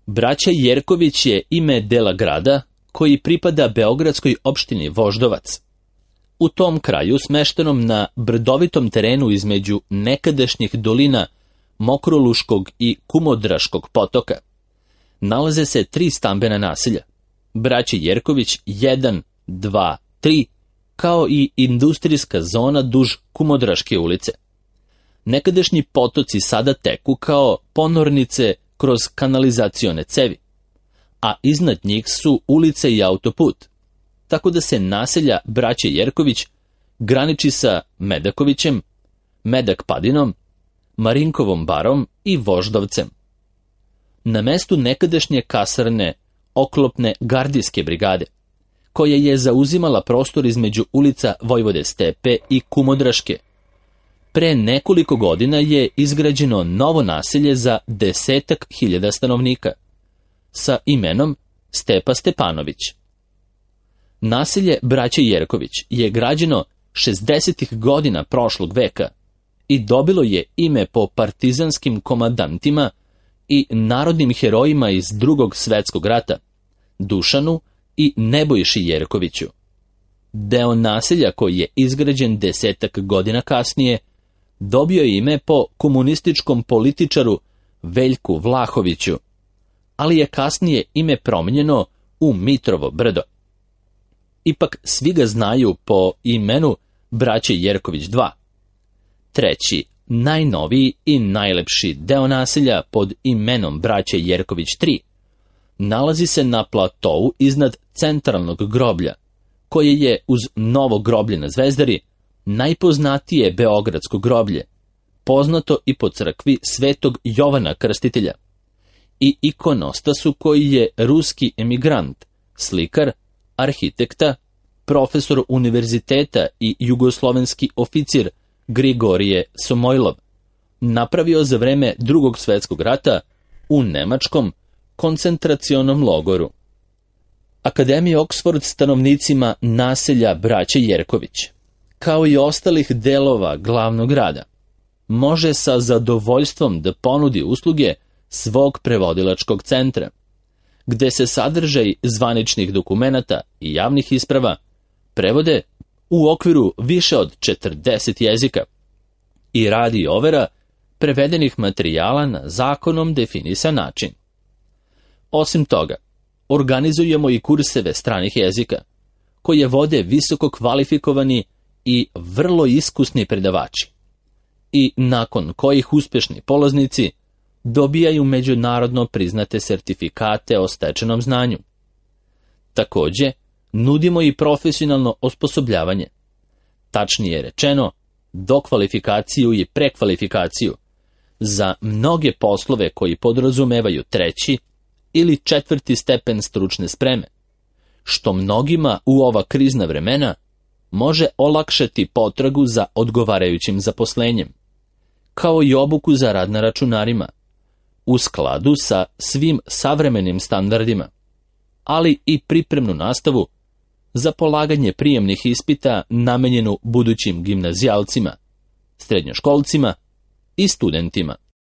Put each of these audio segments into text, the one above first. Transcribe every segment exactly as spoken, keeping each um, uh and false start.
Braća Jerković je ime dela grada koji pripada beogradskoj opštini Voždovac. U tom kraju, smeštenom na brdovitom terenu između nekadašnjih dolina Mokroluškog i Kumodraškog potoka, nalaze se tri stambena naselja: Braće Jerković jedan, dva, tri, kao i industrijska zona duž Kumodraške ulice. Nekadašnji potoci sada teku kao ponornice kroz kanalizacione cevi, a iznad njih su ulice i autoput, tako da se naselja Braće Jerković graniči sa Medakovićem, Medak Padinom, Marinkovom barom i Voždovcem. Na mestu nekadašnje kasarne oklopne gardijske brigade, koja je zauzimala prostor između ulica Vojvode Stepe i Kumodraške, pre nekoliko godina je izgrađeno novo naselje za desetak hiljada stanovnika sa imenom Stepa Stepanović. Naselje Braće Jerković je građeno šezdesetih godina prošlog veka i dobilo je ime po partizanskim komandantima i narodnim herojima iz Drugog svetskog rata, Dušanu i Nebojši Jerkoviću. Deo naselja koji je izgrađen desetak godina kasnije dobio je ime po komunističkom političaru Veljku Vlahoviću, ali je kasnije ime promijenjeno u Mitrovo brdo. Ipak svi ga znaju po imenu Braće Jerković dva. Treći, najnoviji i najlepši deo naselja pod imenom Braće Jerković tri nalazi se na platovu iznad centralnog groblja, koje je uz novo groblje na Zvezdari najpoznatije beogradsko groblje, poznato i po crkvi Svetog Jovana Krstitelja, i ikonostasu koji je ruski emigrant, slikar, arhitekta, profesor univerziteta i jugoslovenski oficir Grigorije Somojlov napravio za vreme Drugog svetskog rata u nemačkom koncentracionom logoru. Akademija Oxford stanovnicima naselja Braće Jerković, kao i ostalih delova glavnog grada, može sa zadovoljstvom da ponudi usluge svog prevodilačkog centra, gde se sadržaj zvaničnih dokumenata i javnih isprava prevode u okviru više od četrdeset jezika i radi overa prevedenih materijala na zakonom definisan način. Osim toga, organizujemo i kurseve stranih jezika, koje vode visoko kvalifikovani i vrlo iskusni predavači, i nakon kojih uspešni polaznici dobijaju međunarodno priznate sertifikate o stečenom znanju. Takođe, nudimo i profesionalno osposobljavanje, tačnije rečeno, dokvalifikaciju i prekvalifikaciju za mnoge poslove koji podrazumevaju treći ili četvrti stepen stručne spreme, što mnogima u ova krizna vremena može olakšati potragu za odgovarajućim zaposlenjem, kao i obuku za rad na računarima, u skladu sa svim savremenim standardima, ali i pripremnu nastavu za polaganje prijemnih ispita namenjenu budućim gimnazijalcima, srednjoškolcima i studentima.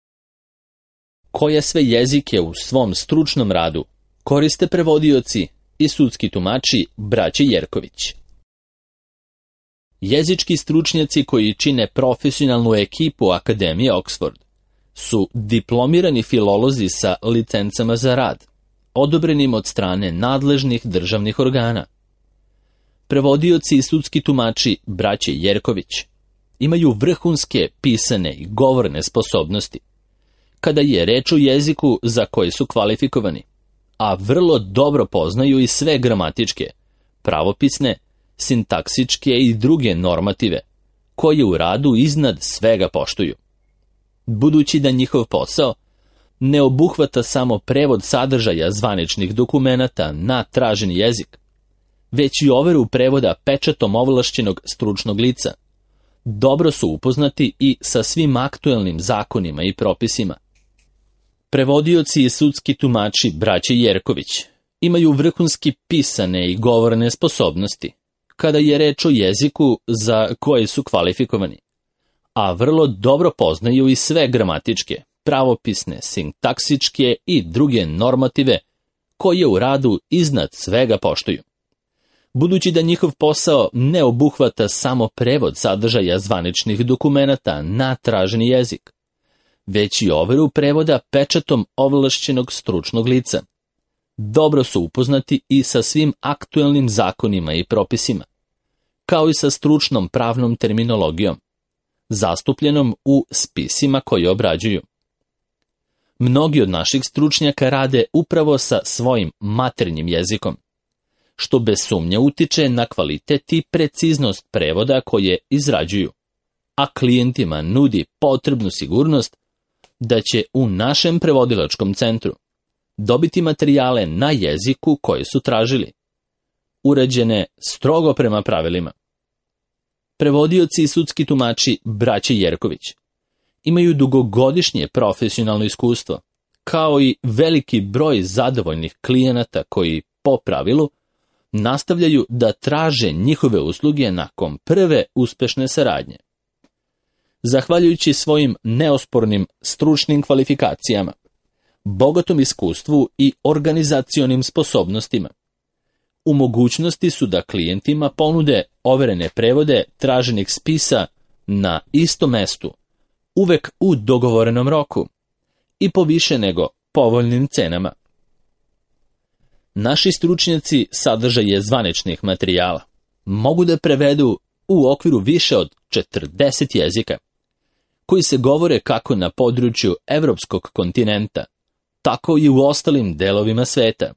Koje sve jezike u svom stručnom radu koriste prevodioci i sudski tumači Braće Jerković? Jezički stručnjaci koji čine profesionalnu ekipu Akademije Oxford su diplomirani filolozi sa licencama za rad, odobrenim od strane nadležnih državnih organa. Prevodioci i sudski tumači Braće Jerković imaju vrhunske pisane i govorne sposobnosti kada je reč o jeziku za koji su kvalifikovani, a vrlo dobro poznaju i sve gramatičke, pravopisne, sintaksičke i druge normative, koje u radu iznad svega poštuju. Budući da njihov posao ne obuhvata samo prevod sadržaja zvaničnih dokumenata na traženi jezik, već i overu prevoda pečatom ovlašćenog stručnog lica, dobro su upoznati i sa svim aktuelnim zakonima i propisima. Prevodioci i sudski tumači Braće Jerković imaju vrhunski pisane i govorne sposobnosti kada je reč o jeziku za koje su kvalifikovani, a vrlo dobro poznaju i sve gramatičke, pravopisne, sintaksičke i druge normative koje u radu iznad svega poštuju. Budući da njihov posao ne obuhvata samo prevod sadržaja zvaničnih dokumenata na traženi jezik, već i overu prevoda pečatom ovlašćenog stručnog lica. Dobro su upoznati i sa svim aktuelnim zakonima i propisima, kao i sa stručnom pravnom terminologijom, zastupljenom u spisima koje obrađuju. Mnogi od naših stručnjaka rade upravo sa svojim maternjim jezikom, što bez sumnje utiče na kvalitet i preciznost prevoda koje izrađuju, a klijentima nudi potrebnu sigurnost da će u našem prevodilačkom centru dobiti materijale na jeziku koje su tražili, urađene strogo prema pravilima. Prevodioci i sudski tumači braće Jerković imaju dugogodišnje profesionalno iskustvo, kao i veliki broj zadovoljnih klijenata koji, po pravilu, nastavljaju da traže njihove usluge nakon prve uspešne saradnje. Zahvaljujući svojim neospornim stručnim kvalifikacijama, bogatom iskustvu i organizacionim sposobnostima, u mogućnosti su da klijentima ponude overene prevode traženih spisa na istom mestu, uvek u dogovorenom roku i po više nego povoljnim cenama. Naši stručnjaci sadržaje zvaničnih materijala mogu da prevedu u okviru više od četrdeset jezika, koji se govore kako na području evropskog kontinenta, tako i u ostalim delovima sveta.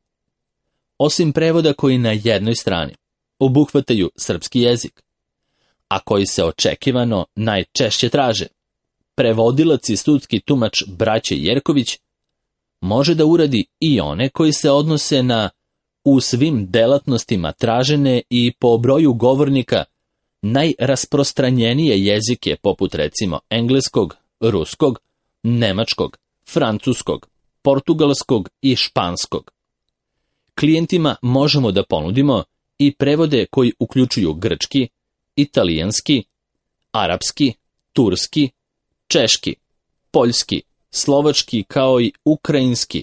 Osim prevoda koji na jednoj strani obuhvataju srpski jezik, a koji se očekivano najčešće traže, prevodilac i sudski tumač braće Jerković može da uradi i one koji se odnose na u svim delatnostima tražene i po broju govornika najrasprostranjenije jezike poput recimo engleskog, ruskog, nemačkog, francuskog, portugalskog i španskog. Klijentima možemo da ponudimo i prevode koji uključuju grčki, italijanski, arapski, turski, češki, poljski, slovački kao i ukrajinski,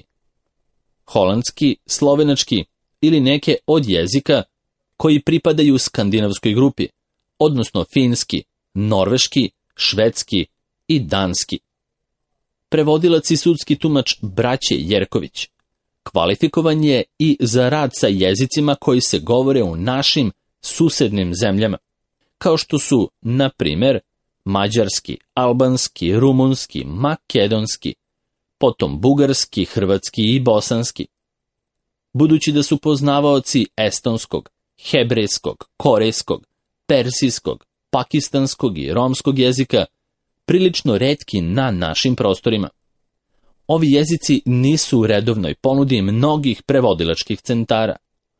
holandski, slovenački ili neke od jezika koji pripadaju skandinavskoj grupi, odnosno finski, norveški, švedski i danski. Prevodilac i sudski tumač braće Jerković kvalifikovan je i za rad sa jezicima koji se govore u našim susednim zemljama, kao što su, na primjer, mađarski, albanski, rumunski, makedonski, potom bugarski, hrvatski i bosanski. Budući da su poznavaoci estonskog, hebrejskog, korejskog, persijskog, pakistanskog i romskog jezika prilično retki na našim prostorima. Ovi jezici nisu u redovnoj ponudi mnogih prevodilačkih centara,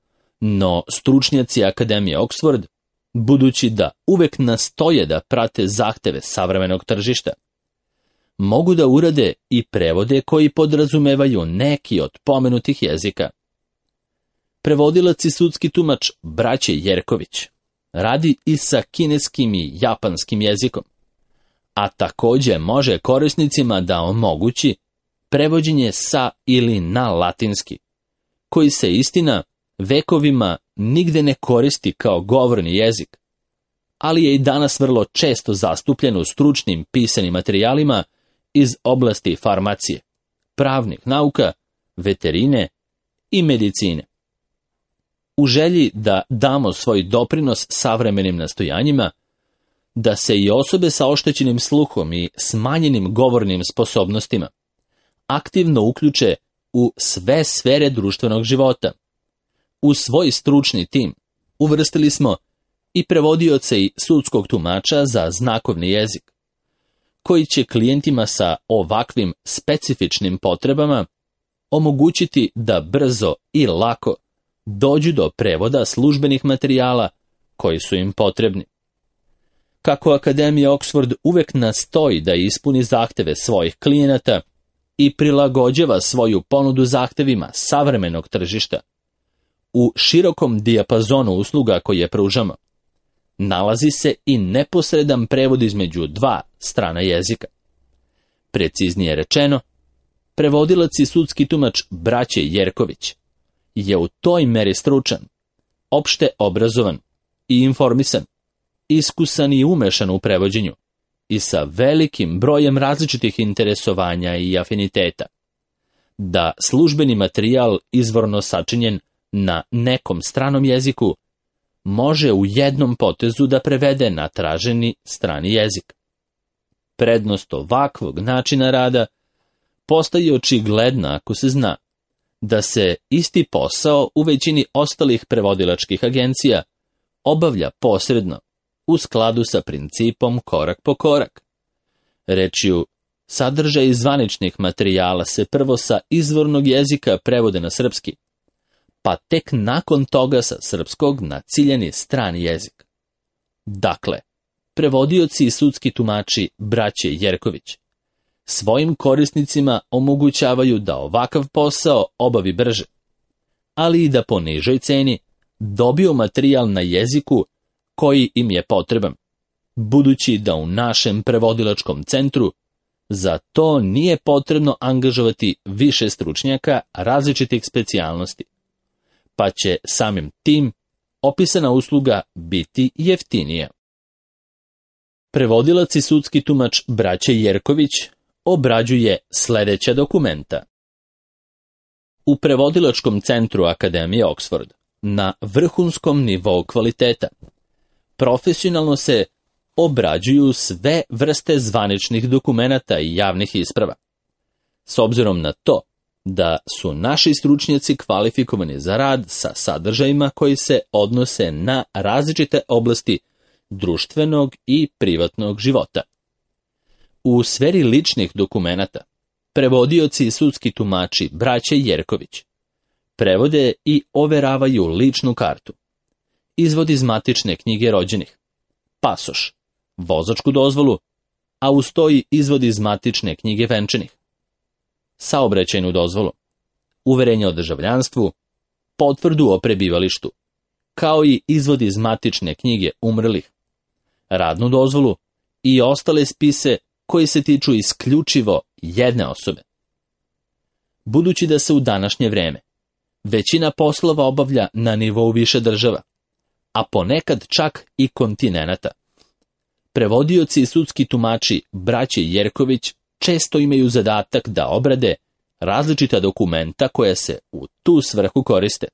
no stručnjaci Akademije Oxford, budući da uvek nastoje da prate zahteve savremenog tržišta, mogu da urade i prevode koji podrazumevaju neki od pomenutih jezika. Prevodilac i sudski tumač braće Jerković radi i sa kineskim i japanskim jezikom, a takođe može korisnicima da omogući prevođenje sa ili na latinski, koji se istina vekovima nigde ne koristi kao govorni jezik, ali je i danas vrlo često zastupljen u stručnim pisanim materijalima iz oblasti farmacije, pravnih nauka, veterine i medicine. U želji da damo svoj doprinos savremenim nastojanjima, da se i osobe sa oštećenim sluhom i smanjenim govornim sposobnostima aktivno uključe u sve sfere društvenog života. U svoj stručni tim uvrstili smo i prevodioce i sudskog tumača za znakovni jezik, koji će klijentima sa ovakvim specifičnim potrebama omogućiti da brzo i lako dođu do prevoda službenih materijala koji su im potrebni. Kako Akademija Oxford uvek nastoji da ispuni zahteve svojih klijenata i prilagođava svoju ponudu zahtevima savremenog tržišta, u širokom dijapazonu usluga koje pružamo nalazi se i neposredan prevod između dva strana jezika. Preciznije rečeno, prevodilac i sudski tumač braće Jerković je u toj meri stručan, opšte obrazovan i informisan, iskusan i umešan u prevođenju i sa velikim brojem različitih interesovanja i afiniteta, da službeni materijal izvorno sačinjen na nekom stranom jeziku može u jednom potezu da prevede na traženi strani jezik. Prednost ovakvog načina rada postaje očigledna ako se zna da se isti posao u većini ostalih prevodilačkih agencija obavlja posredno u skladu sa principom korak po korak. Rečju, sadržaj zvaničnih materijala se prvo sa izvornog jezika prevode na srpski, pa tek nakon toga sa srpskog na ciljani strani jezik. Dakle, prevodioci i sudski tumači braće Jerković svojim korisnicima omogućavaju da ovakav posao obavi brže, ali i da po nižoj ceni dobiju materijal na jeziku koji im je potreban, budući da u našem prevodilačkom centru za to nije potrebno angažovati više stručnjaka različitih specijalnosti, pa će samim tim opisana usluga biti jeftinija. Prevodilac i sudski tumač braće Jerković obrađuje sljedeća dokumenta. U prevodilačkom centru Akademije Oxford, na vrhunskom nivou kvaliteta, profesionalno se obrađuju sve vrste zvaničnih dokumenata i javnih isprava. S obzirom na to da su naši stručnjaci kvalifikovani za rad sa sadržajima koji se odnose na različite oblasti društvenog i privatnog života. U sferi ličnih dokumenata, prevodioci i sudski tumači braće Jerković prevode i overavaju ličnu kartu, izvod iz matične knjige rođenih, pasoš, vozačku dozvolu, a uz to i izvod iz matične knjige venčanih, saobraćajnu dozvolu, uverenje o državljanstvu, potvrdu o prebivalištu, kao i izvod iz matične knjige umrlih, radnu dozvolu i ostale spise koji se tiču isključivo jedne osobe. Budući da se u današnje vreme većina poslova obavlja na nivou više država, a ponekad čak i kontinenata, prevodioci i sudski tumači braće Jerković često imaju zadatak da obrade različita dokumenta koja se u tu svrhu koriste,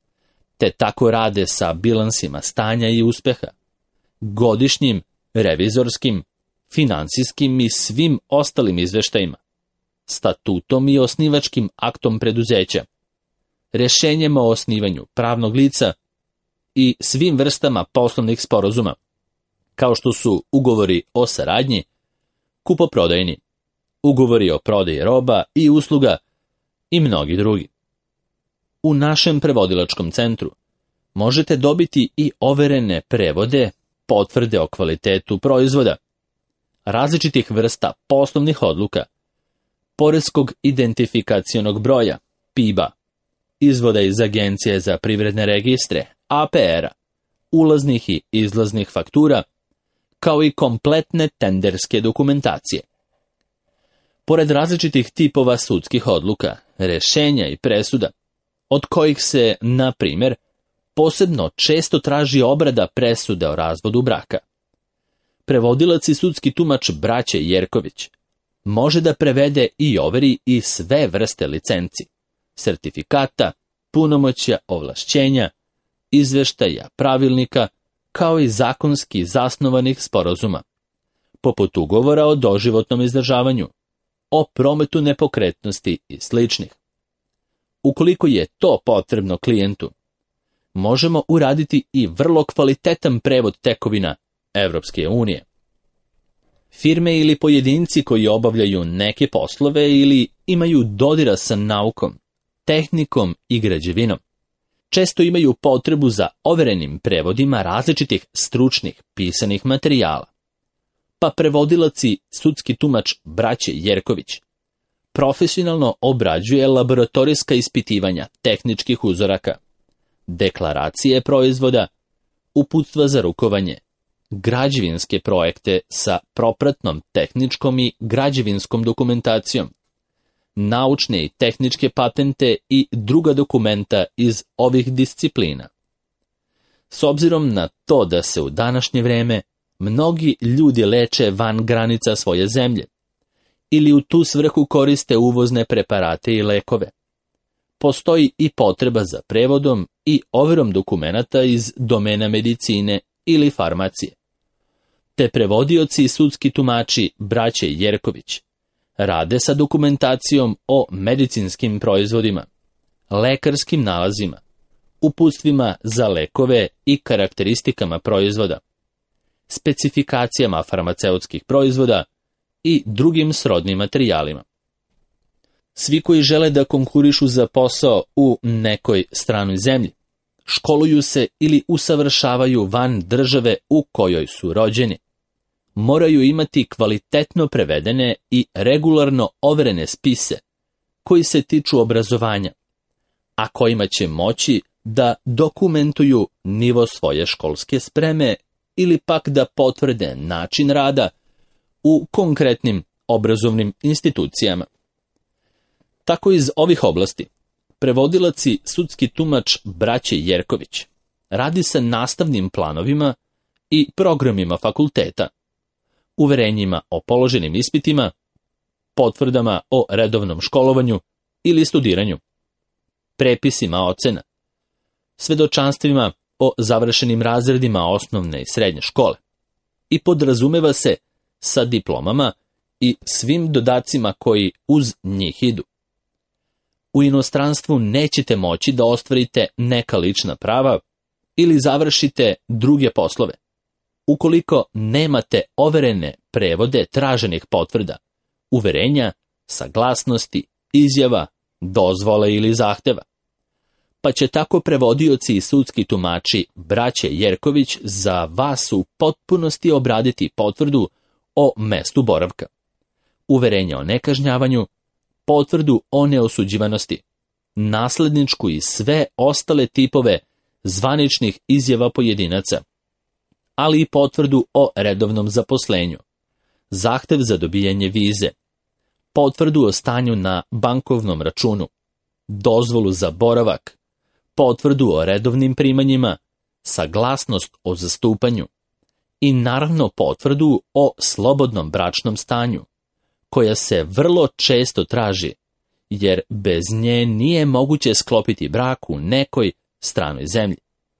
te tako rade sa bilansima stanja i uspeha, godišnjim, revizorskim, finansijskim i svim ostalim izveštajima, statutom i osnivačkim aktom preduzeća, rješenjem o osnivanju pravnog lica i svim vrstama poslovnih sporazuma, kao što su ugovori o saradnji, kupoprodajni, ugovori o prodaji roba i usluga i mnogi drugi. U našem prevodilačkom centru možete dobiti i overene prevode, potvrde o kvalitetu proizvoda, različitih vrsta poslovnih odluka, poreskog identifikacionog broja, P I B-a, izvoda iz Agencije za privredne registre, A P R-a, ulaznih i izlaznih faktura, kao i kompletne tenderske dokumentacije. Pored različitih tipova sudskih odluka, rješenja i presuda, od kojih se, na primjer, posebno često traži obrada presude o razvodu braka, prevodilac i sudski tumač braće Jerković može da prevede i overi i sve vrste licenci, sertifikata, punomoćja, ovlašćenja, izveštaja, pravilnika, kao i zakonski zasnovanih sporazuma, poput ugovora o doživotnom izdržavanju, o prometu nepokretnosti i sličnih. Ukoliko je to potrebno klijentu, možemo uraditi i vrlo kvalitetan prevod tekovina Evropske unije. Firme ili pojedinci koji obavljaju neke poslove ili imaju dodira sa naukom, tehnikom i građevinom, često imaju potrebu za overenim prevodima različitih stručnih pisanih materijala. Pa prevodilac i sudski tumač braće Jerković profesionalno obrađuje laboratorijska ispitivanja tehničkih uzoraka, deklaracije proizvoda, uputstva za rukovanje, građevinske projekte sa propratnom tehničkom i građevinskom dokumentacijom, naučne i tehničke patente i druga dokumenta iz ovih disciplina. S obzirom na to da se u današnje vreme mnogi ljudi leče van granica svoje zemlje ili u tu svrhu koriste uvozne preparate i lekove, postoji i potreba za prevodom i overom dokumenata iz domena medicine ili farmacije. Te prevodioci i sudski tumači braće Jerković rade sa dokumentacijom o medicinskim proizvodima, lekarskim nalazima, uputstvima za lekove i karakteristikama proizvoda, specifikacijama farmaceutskih proizvoda i drugim srodnim materijalima. Svi koji žele da konkurišu za posao u nekoj stranoj zemlji, školuju se ili usavršavaju van države u kojoj su rođeni, moraju imati kvalitetno prevedene i regularno overene spise koji se tiču obrazovanja, a kojima će moći da dokumentuju nivo svoje školske spreme ili pak da potvrde način rada u konkretnim obrazovnim institucijama. Tako iz ovih oblasti, prevodilac i sudski tumač braće Jerković radi sa nastavnim planovima i programima fakulteta, uverenjima o položenim ispitima, potvrdama o redovnom školovanju ili studiranju, prepisima ocena, svedočanstvima o završenim razredima osnovne i srednje škole i podrazumeva se sa diplomama i svim dodacima koji uz njih idu. U inostranstvu nećete moći da ostvarite neka lična prava ili završite druge poslove, ukoliko nemate overene prevode traženih potvrda, uverenja, saglasnosti, izjava, dozvole ili zahteva. Pa će tako prevodioci i sudski tumači braće Jerković za vas u potpunosti obraditi potvrdu o mestu boravka, uverenja o nekažnjavanju, potvrdu o neosuđivanosti, nasledničku i sve ostale tipove zvaničnih izjava pojedinaca, ali i potvrdu o redovnom zaposlenju, zahtev za dobijanje vize, potvrdu o stanju na bankovnom računu, dozvolu za boravak, potvrdu o redovnim primanjima, saglasnost o zastupanju i naravno potvrdu o slobodnom bračnom stanju, koja se vrlo često traži, jer bez nje nije moguće sklopiti brak u nekoj stranoj zemlji.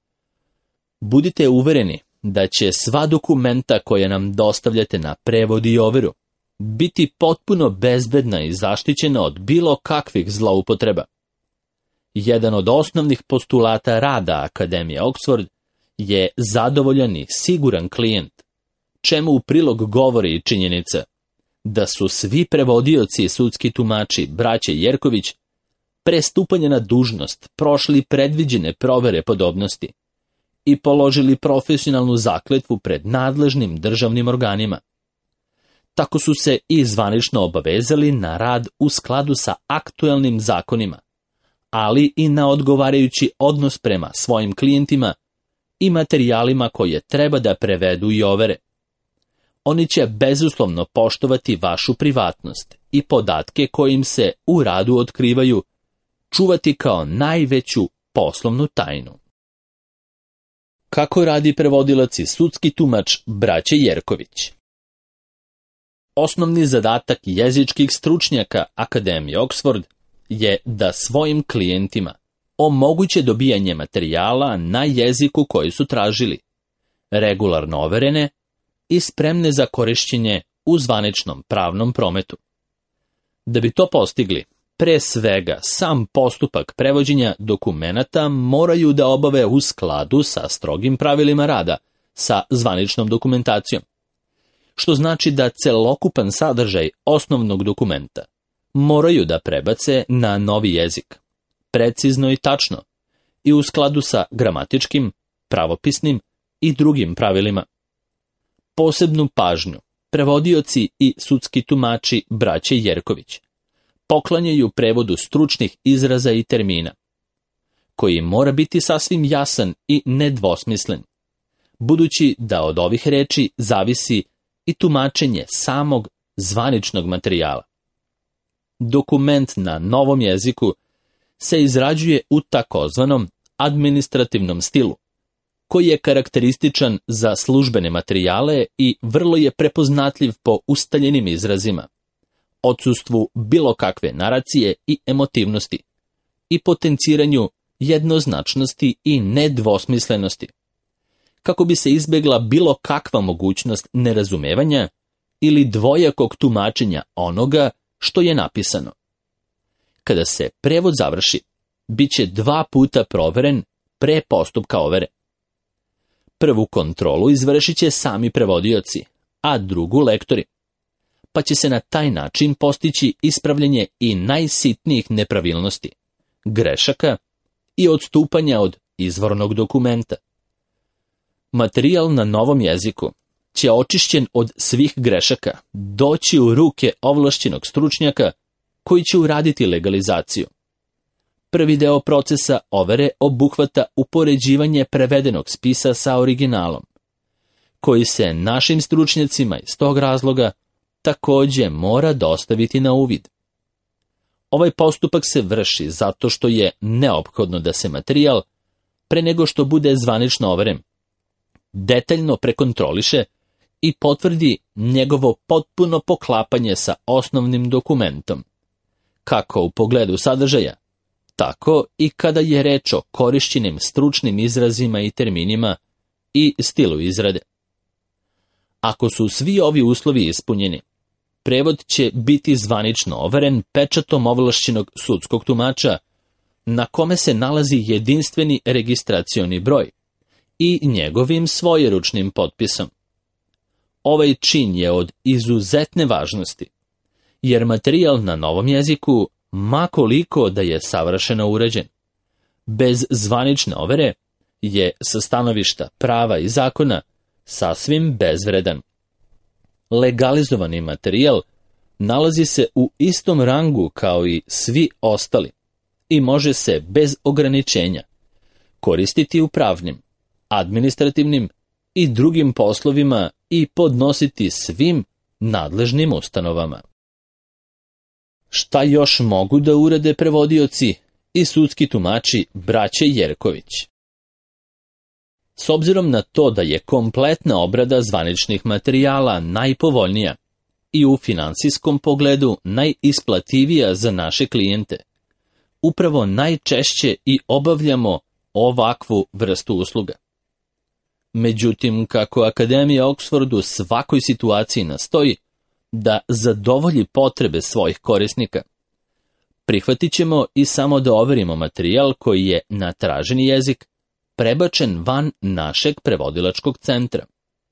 Budite uvereni da će sva dokumenta koja nam dostavljate na prevod i overu biti potpuno bezbedna i zaštićena od bilo kakvih zloupotreba. Jedan od osnovnih postulata rada Akademije Oxford je zadovoljan i siguran klijent, čemu u prilog govori i činjenica da su svi prevodioci i sudski tumači braće Jerković pre stupanja na dužnost prošli predviđene provere podobnosti i položili profesionalnu zakletvu pred nadležnim državnim organima. Tako su se i zvanično obavezali na rad u skladu sa aktuelnim zakonima, ali i na odgovarajući odnos prema svojim klijentima i materijalima koje treba da prevedu i overe. Oni će bezuslovno poštovati vašu privatnost i podatke kojim se u radu otkrivaju čuvati kao najveću poslovnu tajnu. Kako radi prevodilac i sudski tumač braće Jerković? Osnovni zadatak jezičkih stručnjaka Akademije Oxford je da svojim klijentima omoguće dobijanje materijala na jeziku koji su tražili, regularno overene i spremne za korišćenje u zvaničnom pravnom prometu. Da bi to postigli, pre svega sam postupak prevođenja dokumenata moraju da obave u skladu sa strogim pravilima rada, sa zvaničnom dokumentacijom, što znači da celokupan sadržaj osnovnog dokumenta moraju da prebace na novi jezik, precizno i tačno, i u skladu sa gramatičkim, pravopisnim i drugim pravilima. Posebnu pažnju prevodioci i sudski tumači braće Jerković poklanjaju prevodu stručnih izraza i termina, koji mora biti sasvim jasan i nedvosmislen, budući da od ovih reči zavisi i tumačenje samog zvaničnog materijala. Dokument na novom jeziku se izrađuje u takozvanom administrativnom stilu, koji je karakterističan za službene materijale i vrlo je prepoznatljiv po ustaljenim izrazima, odsustvu bilo kakve naracije i emotivnosti i potenciranju jednoznačnosti i nedvosmislenosti, kako bi se izbjegla bilo kakva mogućnost nerazumevanja ili dvojakog tumačenja onoga što je napisano. Kada se prevod završi, bit će dva puta proveren pre postupka overe. Prvu kontrolu izvršit će sami prevodioci, a drugu lektori, pa će se na taj način postići ispravljanje i najsitnijih nepravilnosti, grešaka i odstupanja od izvornog dokumenta. Materijal na novom jeziku će očišćen od svih grešaka doći u ruke ovlašćenog stručnjaka koji će uraditi legalizaciju. Prvi deo procesa overe obuhvata upoređivanje prevedenog spisa sa originalom, koji se našim stručnjacima iz tog razloga također mora dostaviti na uvid. Ovaj postupak se vrši zato što je neophodno da se materijal, pre nego što bude zvanično overen, detaljno prekontroliše i potvrdi njegovo potpuno poklapanje sa osnovnim dokumentom, kako u pogledu sadržaja, tako i kada je reč o korišćenim stručnim izrazima i terminima i stilu izrade. Ako su svi ovi uslovi ispunjeni, prevod će biti zvanično overen pečatom ovlašćenog sudskog tumača, na kome se nalazi jedinstveni registracioni broj i njegovim svojeručnim potpisom. Ovaj čin je od izuzetne važnosti, jer materijal na novom jeziku, ma koliko da je savršeno uređen, bez zvanične overe je sa stanovišta prava i zakona sasvim bezvredan. Legalizovani materijal nalazi se u istom rangu kao i svi ostali i može se bez ograničenja koristiti u pravnim, administrativnim i drugim poslovima i podnositi svim nadležnim ustanovama. Šta još mogu da urade prevodioci i sudski tumači braće Jerković? S obzirom na to da je kompletna obrada zvaničnih materijala najpovoljnija i u finansijskom pogledu najisplativija za naše klijente, upravo najčešće i obavljamo ovakvu vrstu usluga. Međutim, kako Akademija Oxford u svakoj situaciji nastoji da zadovolji potrebe svojih korisnika, prihvatit ćemo i samo da overimo materijal koji je na traženi jezik prebačen van našeg prevodilačkog centra.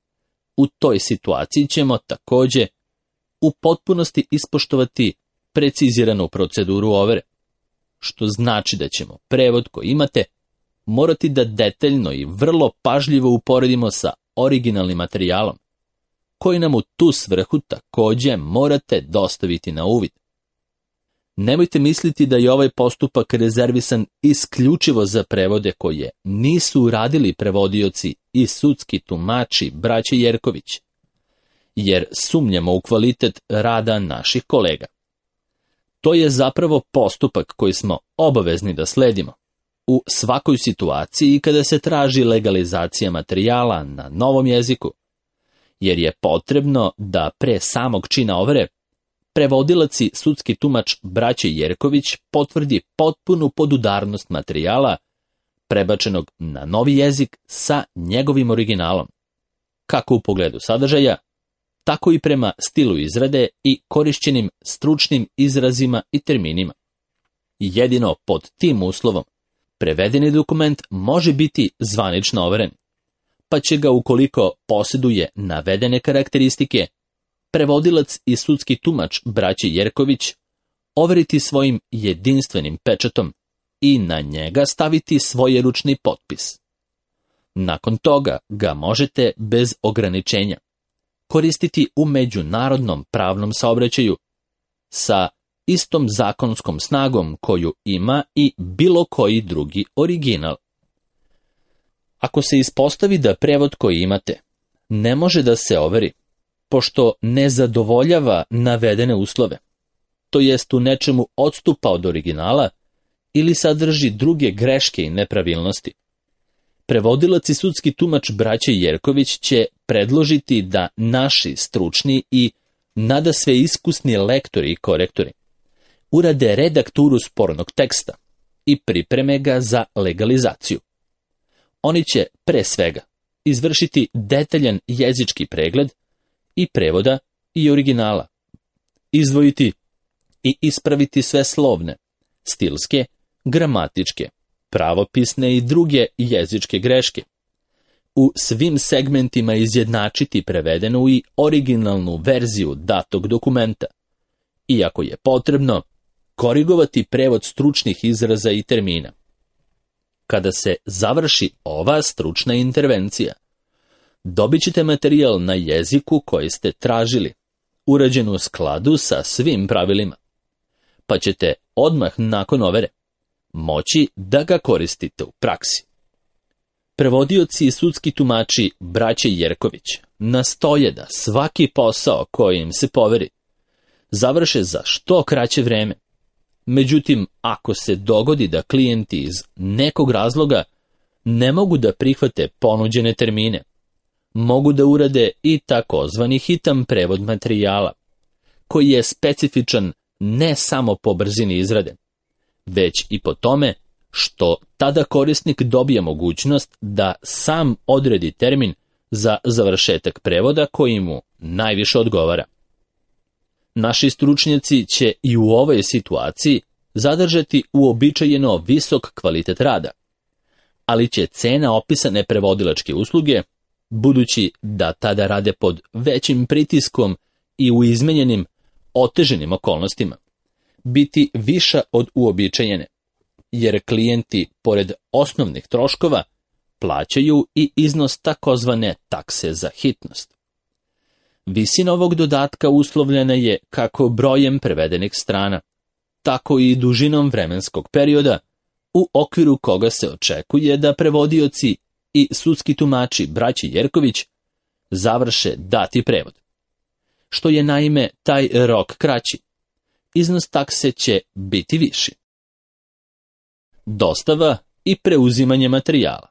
U toj situaciji ćemo također u potpunosti ispoštovati preciziranu proceduru overe, što znači da ćemo prevod koji imate morati da detaljno i vrlo pažljivo uporedimo sa originalnim materijalom, koji nam u tu svrhu također morate dostaviti na uvid. Nemojte misliti da je ovaj postupak rezervisan isključivo za prevode koje nisu uradili prevodioci i sudski tumači braće Jerković, jer sumnjamo u kvalitet rada naših kolega. To je zapravo postupak koji smo obavezni da sledimo u svakoj situaciji kada se traži legalizacija materijala na novom jeziku, jer je potrebno da pre samog čina overe prevodilac i sudski tumač braće Jerković potvrdi potpunu podudarnost materijala prebačenog na novi jezik sa njegovim originalom, kako u pogledu sadržaja, tako i prema stilu izrade i korišćenim stručnim izrazima i terminima. Jedino pod tim uslovom prevedeni dokument može biti zvanično overen, pa će ga, ukoliko posjeduje navedene karakteristike, prevodilac i sudski tumač braće Jerković overiti svojim jedinstvenim pečatom i na njega staviti svojeručni potpis. Nakon toga ga možete bez ograničenja koristiti u međunarodnom pravnom saobraćaju sa istom zakonskom snagom koju ima i bilo koji drugi original. Ako se ispostavi da prevod koji imate ne može da se overi, pošto ne zadovoljava navedene uslove, to jest u nečemu odstupa od originala ili sadrži druge greške i nepravilnosti, prevodilac i sudski tumač braće Jerković će predložiti da naši stručni i nadasve iskusni lektori i korektori urade redakturu spornog teksta i pripreme ga za legalizaciju. Oni će, pre svega, izvršiti detaljan jezički pregled i prevoda i originala, izdvojiti i ispraviti sve slovne, stilske, gramatičke, pravopisne i druge jezičke greške, u svim segmentima izjednačiti prevedenu i originalnu verziju datog dokumenta, i ako je potrebno, korigovati prevod stručnih izraza i termina. Kada se završi ova stručna intervencija, dobit ćete materijal na jeziku koji ste tražili, urađen u skladu sa svim pravilima, pa ćete odmah nakon overe moći da ga koristite u praksi. Prevodioci i sudski tumači braće Jerković nastoje da svaki posao koji im se poveri završe za što kraće vreme. Međutim, ako se dogodi da klijenti iz nekog razloga ne mogu da prihvate ponuđene termine, mogu da urade i takozvani hitan prevod materijala, koji je specifičan ne samo po brzini izrade, već i po tome što tada korisnik dobije mogućnost da sam odredi termin za završetak prevoda koji mu najviše odgovara. Naši stručnjaci će i u ovoj situaciji zadržati uobičajeno visok kvalitet rada, ali će cena opisane prevodilačke usluge, budući da tada rade pod većim pritiskom i u izmenjenim, oteženim okolnostima, biti viša od uobičajene, jer klijenti, pored osnovnih troškova, plaćaju i iznos takozvane takse za hitnost. Visina ovog dodatka uslovljena je kako brojem prevedenih strana, tako i dužinom vremenskog perioda u okviru koga se očekuje da prevodioci i sudski tumači braći Jerković završe dati prevod. Što je naime taj rok kraći, iznos takse će biti viši. Dostava i preuzimanje materijala.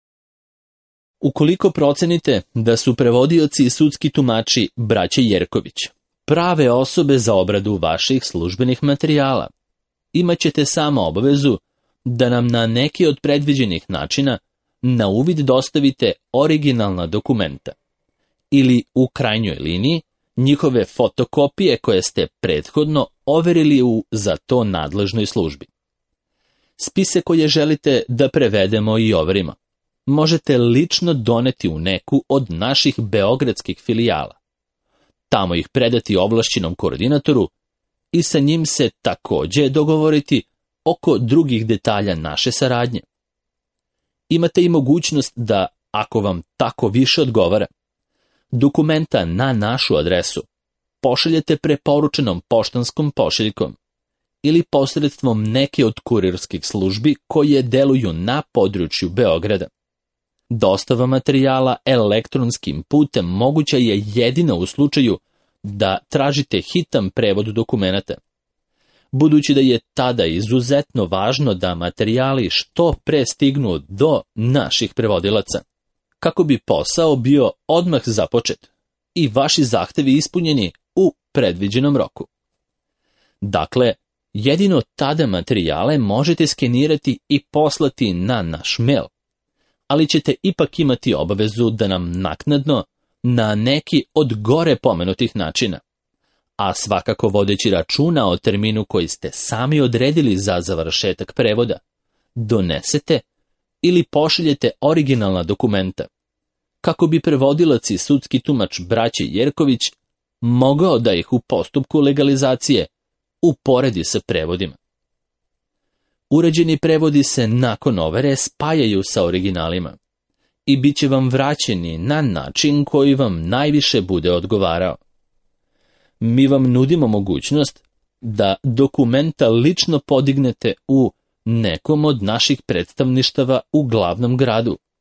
Ukoliko procenite da su prevodioci i sudski tumači braće Jerković prave osobe za obradu vaših službenih materijala, imat ćete samo obavezu da nam na neki od predviđenih načina na uvid dostavite originalna dokumenta ili u krajnjoj liniji njihove fotokopije koje ste prethodno overili u za to nadležnoj službi. Spise koje želite da prevedemo i overimo možete lično doneti u neku od naših beogradskih filijala, tamo ih predati ovlašćenom koordinatoru i sa njim se takođe dogovoriti oko drugih detalja naše saradnje. Imate i mogućnost da, ako vam tako više odgovara, dokumenta na našu adresu pošaljete preporučenom poštanskom pošiljkom ili posredstvom neke od kurirskih službi koje deluju na području Beograda. Dostava materijala elektronskim putem moguća je jedino u slučaju da tražite hitan prevod dokumenata, budući da je tada izuzetno važno da materijali što pre stignu do naših prevodilaca, kako bi posao bio odmah započet i vaši zahtevi ispunjeni u predviđenom roku. Dakle, jedino tada materijale možete skenirati i poslati na naš mail, ali ćete ipak imati obavezu da nam naknadno, na neki od gore pomenutih načina, a svakako vodeći računa o terminu koji ste sami odredili za završetak prevoda, donesete ili pošaljete originalna dokumenta, kako bi prevodilac i sudski tumač braće Jerković mogao da ih u postupku legalizacije uporedi sa prevodima. Uređeni prevodi se nakon overe spajaju sa originalima i bit će vam vraćeni na način koji vam najviše bude odgovarao. Mi vam nudimo mogućnost da dokumenta lično podignete u nekom od naših predstavništava u glavnom gradu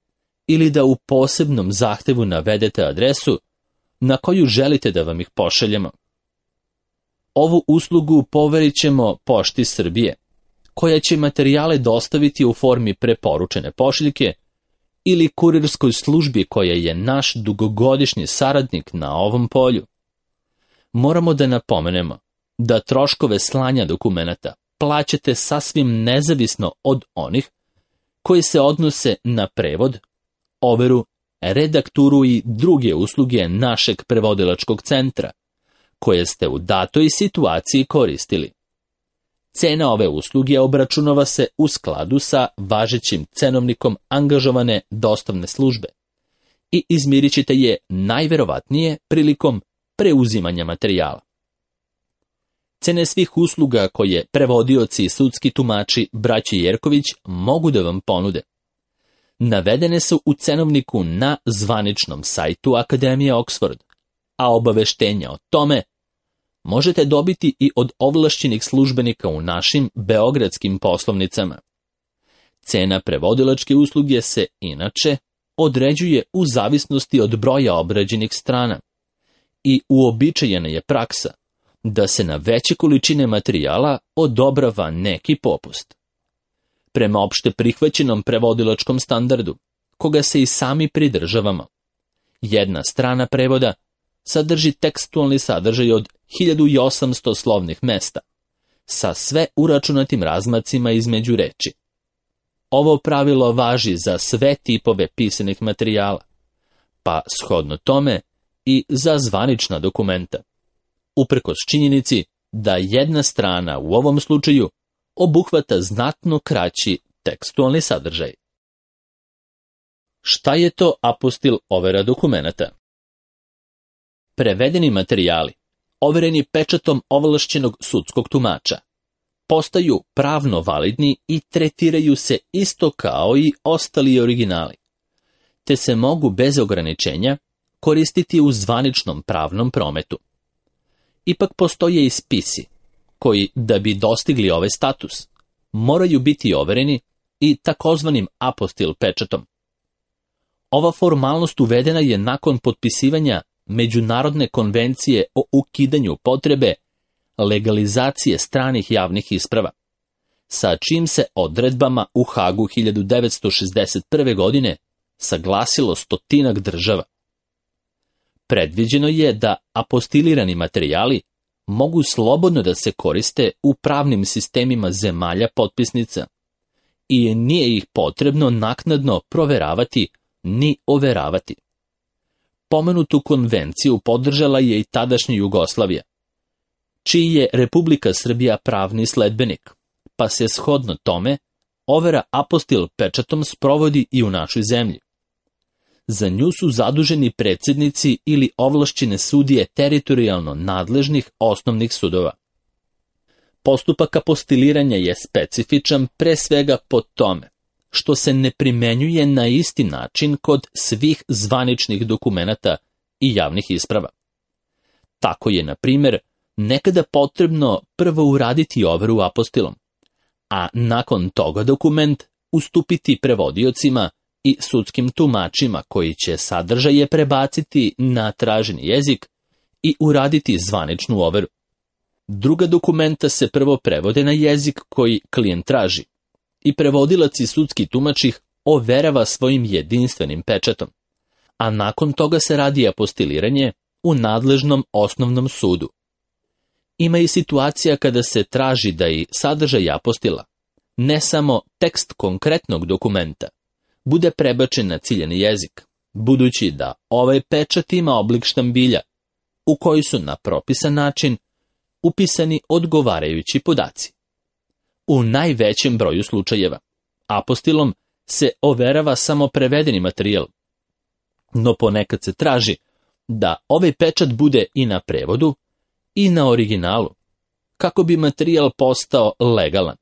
ili da u posebnom zahtevu navedete adresu na koju želite da vam ih pošaljemo. Ovu uslugu poverit ćemo Pošti Srbije, koja će materijale dostaviti u formi preporučene pošiljke ili kurirskoj službi koja je naš dugogodišnji saradnik na ovom polju. Moramo da napomenemo da troškove slanja dokumenata plaćate sasvim nezavisno od onih koji se odnose na prevod, overu, redakturu i druge usluge našeg prevodilačkog centra, koje ste u datoj situaciji koristili. Cena ove usluge obračunava se u skladu sa važećim cenovnikom angažovane dostavne službe i izmirit ćete je najverovatnije prilikom preuzimanja materijala. Cene svih usluga koje prevodioci i sudski tumači braće Jerković mogu da vam ponude navedene su u cenovniku na zvaničnom sajtu Akademije Oxford, a obaveštenja o tome možete dobiti i od ovlašćenih službenika u našim beogradskim poslovnicama. Cena prevodilačke usluge se, inače, određuje u zavisnosti od broja obrađenih strana i uobičajena je praksa da se na veće količine materijala odobrava neki popust. Prema opšte prihvaćenom prevodilačkom standardu, koga se i sami pridržavamo, jedna strana prevoda sadrži tekstualni sadržaj od hiljadu osamsto slovnih mesta, sa sve uračunatim razmacima između reči. Ovo pravilo važi za sve tipove pisanih materijala, pa shodno tome i za zvanična dokumenta, uprkos činjenici da jedna strana u ovom slučaju obuhvata znatno kraći tekstualni sadržaj. Šta je to apostil overa dokumenata? Prevedeni materijali, overeni pečatom ovlašćenog sudskog tumača, postaju pravno validni i tretiraju se isto kao i ostali originali, te se mogu bez ograničenja koristiti u zvaničnom pravnom prometu. Ipak postoje i spisi, koji, da bi dostigli ovaj status, moraju biti overeni i takozvanim apostil pečatom. Ova formalnost uvedena je nakon potpisivanja Međunarodne konvencije o ukidanju potrebe legalizacije stranih javnih isprava, sa čijim se odredbama u Hagu hiljadu devetsto šezdeset prve. godine saglasilo stotinak država. Predviđeno je da apostilirani materijali mogu slobodno da se koriste u pravnim sistemima zemalja potpisnica i nije ih potrebno naknadno proveravati ni overavati. Pomenutu konvenciju podržala je i tadašnja Jugoslavija, čiji je Republika Srbija pravni sledbenik, pa se shodno tome overa apostil pečatom sprovodi i u našoj zemlji. Za nju su zaduženi predsjednici ili ovlašćene sudije teritorijalno nadležnih osnovnih sudova. Postupak apostiliranja je specifičan pre svega po tome što se ne primenjuje na isti način kod svih zvaničnih dokumenata i javnih isprava. Tako je, na primjer, nekada potrebno prvo uraditi overu apostilom, a nakon toga dokument ustupiti prevodiocima i sudskim tumačima koji će sadržaje prebaciti na traženi jezik i uraditi zvaničnu overu. Druga dokumenta se prvo prevode na jezik koji klijent traži i prevodilac i sudski tumač ih overava svojim jedinstvenim pečatom, a nakon toga se radi apostiliranje u nadležnom osnovnom sudu. Ima i situacija kada se traži da i sadržaj apostila, ne samo tekst konkretnog dokumenta, bude prebačen na ciljani jezik, budući da ovaj pečat ima oblik štambilja, u koji su na propisan način upisani odgovarajući podaci. U najvećem broju slučajeva apostilom se overava samo prevedeni materijal, no ponekad se traži da ovaj pečat bude i na prevodu i na originalu, kako bi materijal postao legalan.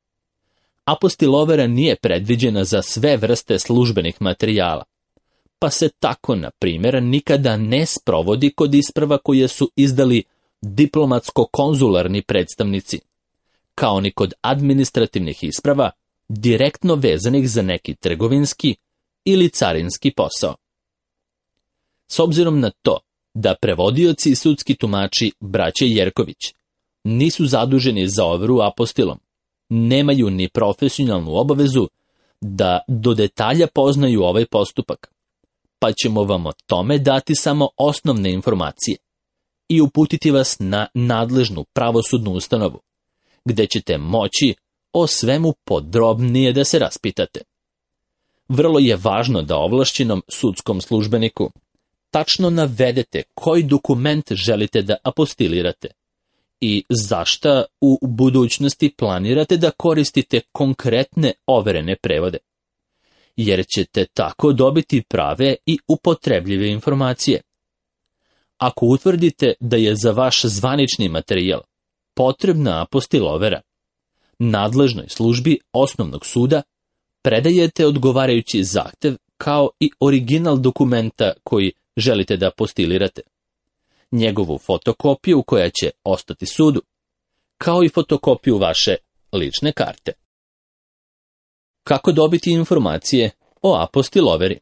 Apostil overa nije predviđena za sve vrste službenih materijala, pa se tako, na primjer, nikada ne sprovodi kod isprava koje su izdali diplomatsko-konzularni predstavnici, kao ni kod administrativnih isprava direktno vezanih za neki trgovinski ili carinski posao. S obzirom na to da prevodioci i sudski tumači braće Jerković nisu zaduženi za overu apostilom, nemaju ni profesionalnu obavezu da do detalja poznaju ovaj postupak, pa ćemo vam o tome dati samo osnovne informacije i uputiti vas na nadležnu pravosudnu ustanovu, gde ćete moći o svemu podrobnije da se raspitate. Vrlo je važno da ovlašćenom sudskom službeniku tačno navedete koji dokument želite da apostilirate i zašta u budućnosti planirate da koristite konkretne overene prevode, jer ćete tako dobiti prave i upotrebljive informacije. Ako utvrdite da je za vaš zvanični materijal potrebna apostilovera, nadležnoj službi osnovnog suda predajete odgovarajući zahtev kao i original dokumenta koji želite da apostilirate, njegovu fotokopiju koja će ostati sudu, kao i fotokopiju vaše lične karte. Kako dobiti informacije o apostiloveri?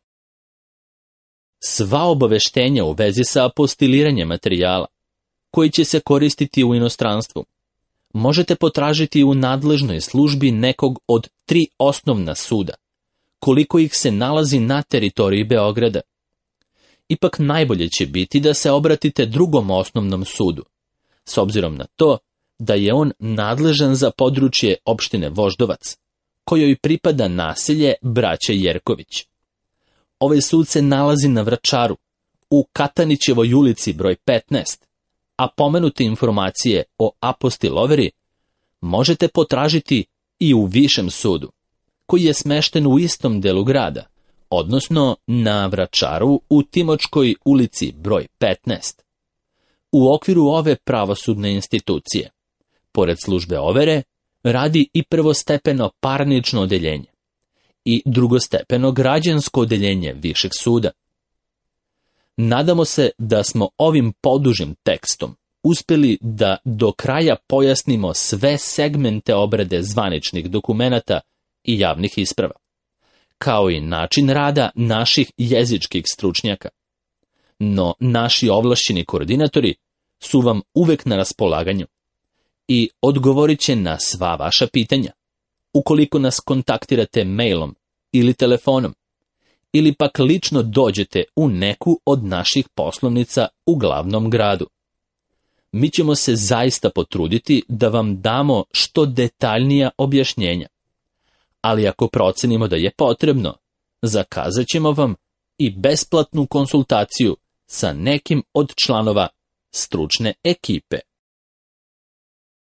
Sva obaveštenja u vezi sa apostiliranjem materijala, koji će se koristiti u inostranstvu, možete potražiti u nadležnoj službi nekog od tri osnovna suda, koliko ih se nalazi na teritoriji Beograda. Ipak najbolje će biti da se obratite drugom osnovnom sudu, s obzirom na to da je on nadležan za područje opštine Voždovac, kojoj pripada naselje braće Jerković. Ovaj sud se nalazi na Vračaru, u Katanićevoj ulici broj petnaest, a pomenute informacije o apostiloveri možete potražiti i u višem sudu, koji je smešten u istom delu grada, odnosno na Vračaru u Timočkoj ulici broj petnaest. U okviru ove pravosudne institucije, pored službe overe, radi i prvostepeno parnično odeljenje i drugostepeno građansko odeljenje višeg suda. Nadamo se da smo ovim podužim tekstom uspjeli da do kraja pojasnimo sve segmente obrade zvaničnih dokumenata i javnih isprava, kao i način rada naših jezičkih stručnjaka. No naši ovlašćeni koordinatori su vam uvek na raspolaganju i odgovorit će na sva vaša pitanja, ukoliko nas kontaktirate mailom ili telefonom, ili pak lično dođete u neku od naših poslovnica u glavnom gradu. Mi ćemo se zaista potruditi da vam damo što detaljnija objašnjenja, ali ako procenimo da je potrebno, zakazat ćemo vam i besplatnu konsultaciju sa nekim od članova stručne ekipe.